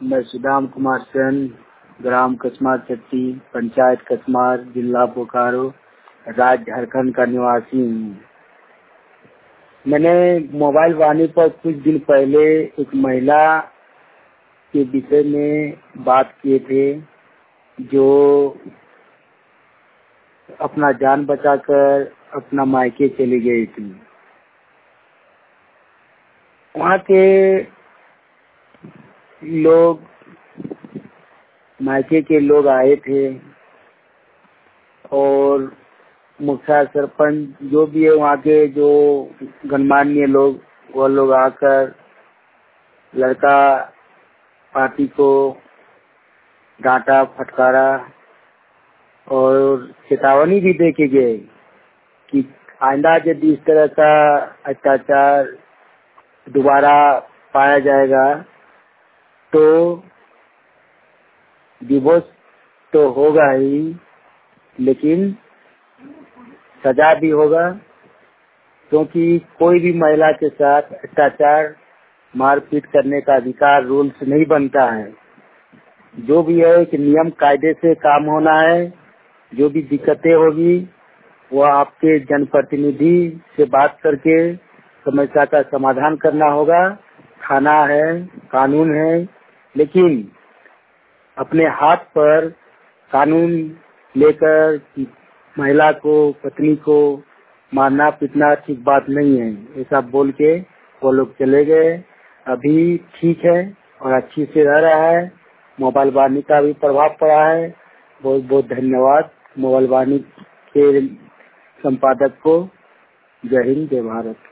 मैं सुदाम कुमार सेन, ग्राम कसमार चट्टी, पंचायत कसमार, जिला बोकारो, राज्य झारखंड का निवासी हूँ। मैंने मोबाइल वाणी पर कुछ दिन पहले एक महिला के विषय में बात किए थे जो अपना जान बचाकर अपना मायके चली गई थी। वहाँ के लोग, मायके के लोग आए थे और मुखिया सरपंच जो भी है वहाँ के जो गणमान्य लोग, वो लोग आकर लड़का पार्टी को डांटा फटकारा और चेतावनी भी दे के गए कि आइंदा यदि इस तरह का अत्याचार दोबारा पाया जाएगा तो डिवोर्स तो होगा ही, लेकिन सजा भी होगा, क्योंकि कोई भी महिला के साथ अत्याचार मारपीट करने का अधिकार रूल्स नहीं बनता है। जो भी है कि नियम कायदे से काम होना है। जो भी दिक्कतें होगी वो आपके जनप्रतिनिधि से बात करके समस्या का समाधान करना होगा। थाना है, कानून है, लेकिन अपने हाथ पर कानून लेकर महिला को, पत्नी को मारना पीटना ठीक बात नहीं है। ऐसा बोल के वो लोग चले गए। अभी ठीक है और अच्छी से रह रहा है। मोबाइल वाणी का भी प्रभाव पड़ा है। बहुत बहुत धन्यवाद मोबाइल वाणी के संपादक को। जय हिंद, जय भारत।